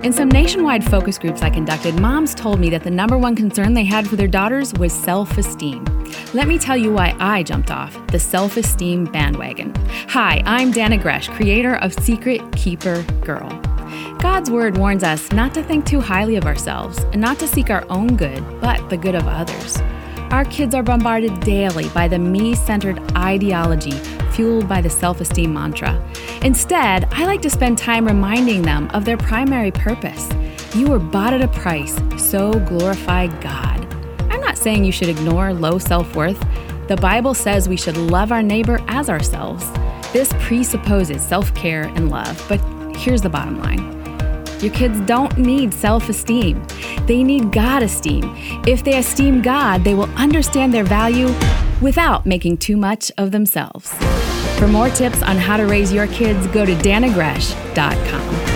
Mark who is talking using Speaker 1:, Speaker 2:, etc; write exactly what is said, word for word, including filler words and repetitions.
Speaker 1: In some nationwide focus groups I conducted, moms told me that the number one concern they had for their daughters was self-esteem. Let me tell you why I jumped off the self-esteem bandwagon. Hi, I'm Dana Gresh, creator of Secret Keeper Girl. God's word warns us not to think too highly of ourselves and not to seek our own good, but the good of others. Our kids are bombarded daily by the me-centered ideology fueled by the self-esteem mantra. Instead, I like to spend time reminding them of their primary purpose. You were bought at a price, so glorify God. I'm not saying you should ignore low self-worth. The Bible says we should love our neighbor as ourselves. This presupposes self-care and love, but here's the bottom line. Your kids don't need self-esteem. They need God-esteem. If they esteem God, they will understand their value without making too much of themselves. For more tips on how to raise your kids, go to dana gresh dot com.